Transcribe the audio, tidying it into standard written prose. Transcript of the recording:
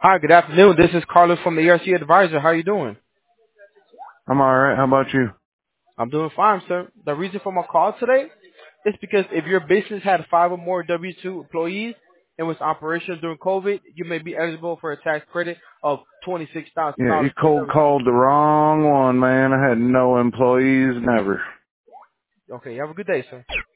Hi, good afternoon. This is Carlos from the ERC Advisor. How are you doing? I'm all right. How about you? I'm doing fine, sir. The reason for my call today is because if your business had 5 or more W-2 employees and was operational during COVID, you may be eligible for a tax credit of Yeah, you $26,000 per cold service. called the wrong one, man. I had no employees, never. Okay, have a good day, sir.